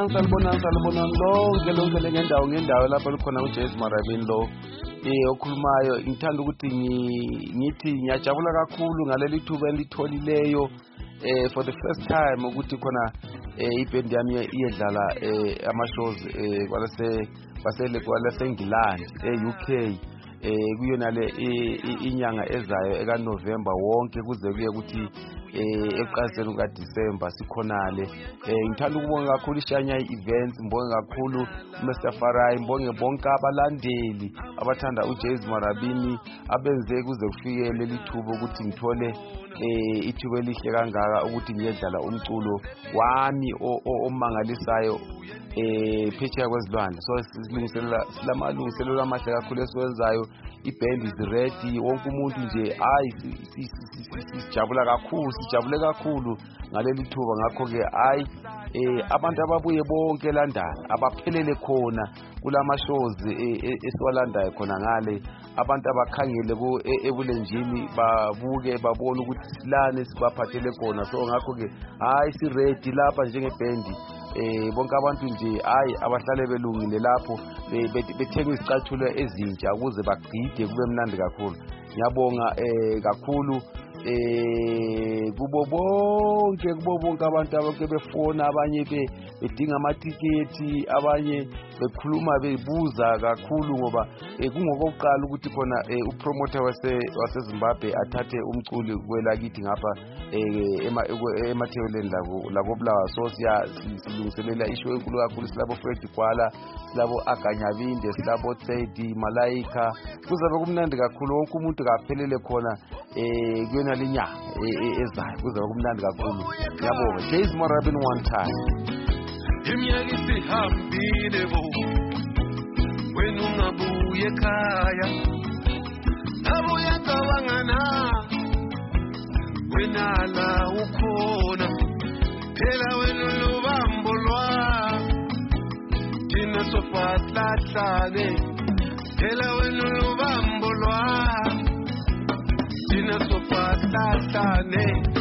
salibonani lonke ngendawo lapho likhona uJames Marabeni lo okhulumayo. Ngithanda ukuthi ngithi ngiyajabula kakhulu ngaleli thuba elitholileyo for the first time ukuthi khona iband yami iyedlala ama-shows kwalase England UK kuyona le inyanga ezayo ekaNovember wonke kuze kuye ukuthi eqaseni kukaDisemba sikhonale. Ngithanda ukubonga kakhulu iShanya Events, ngibonge kakhulu Mr Farai, ngibonge bonke abalandeli abathanda uJames Marabeni abenze kuze kufike leli thuba ukuthi ngithole ithuba elihle kangaka ukuthi ngiyedlala umculo wami omangalisayo phetsheya kwezilwandle. So silamalungiselelo amahle kakhulu esiwenzayo. Iband is ready, wonke umuntu nje sijabule kakhulu ngaleli thuba. Ngakho-ke abantu ababuye bonke eLondon abaphelele khona kulama-shows esiwalandayo khona ngale, abantu abakhangele ebulenjini babuke babone ukuthi silane sibaphathele khona. So ngakho-ke si-ready lapha njengebhendi. Bonke abantu nje abahlale belungile lapho bethenga izicathulo ezintsha ukuze bagide kube mnandi kakhulu. Ngiyabonga kakhulu kubo bonke abantu abake befona, abanye bedinga amatiketi, abanye bekhuluma bebuza kakhulu ngoba kungokokuqala ukuthi khona upromoter waseZimbabwe athathe umculi kwelakithi ngapha emathebeleni lakobulawa. So silungiselela ishow enkulu kakhulu. Silabo Fred Kwala, silabo Aganyabinde, silabo Tsedi Malaika. Kuzabe kumnandi kakhulu, wonke umuntu kaphelele khona kuyona linyanga ezayo. Kuzabe kumnandi kakhulu. Ngiyabonga. James Marabeni one time. Iminyaka isihambile bo wena ungabuye ekhaya, abuya cabangana wena la ukhona, phela wena lubambo lwa thina sofatlahlane, phela wena lubambo lwa thina sofatlahlane.